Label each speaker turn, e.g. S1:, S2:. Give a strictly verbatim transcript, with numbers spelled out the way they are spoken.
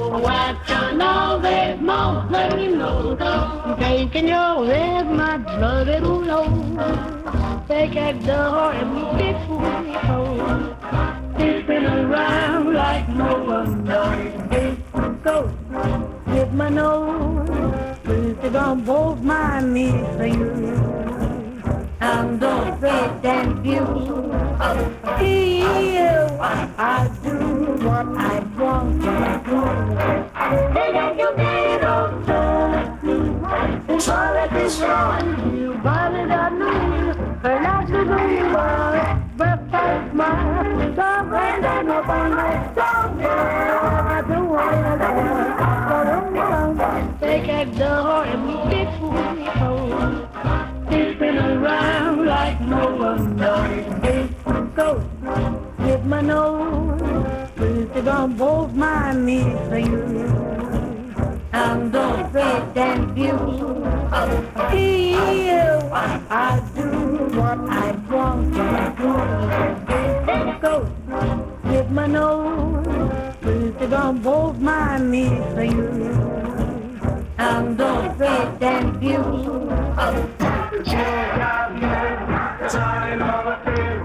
S1: Watching all this mouth playing those dogs, taking your head, my blood it'll low. Take that door and we big fool, spin around like no one knows. Go with my nose, please don't both mind me for you. I'm don't pretend you feel I do what I want to do. Hey, that you made of trust. It's all that is wrong. You bothered I knew. But I should know you were. But that's my love and I know by my song. I don't want to take a door and we big fool. Spin around like no one knows. Go with my nose, please don't both mind me for you. I'm don't pretend you feel I do what I want to do. Go with my nose, please don't both mind me for you. I'm don't pretend you.
S2: You got me, time of a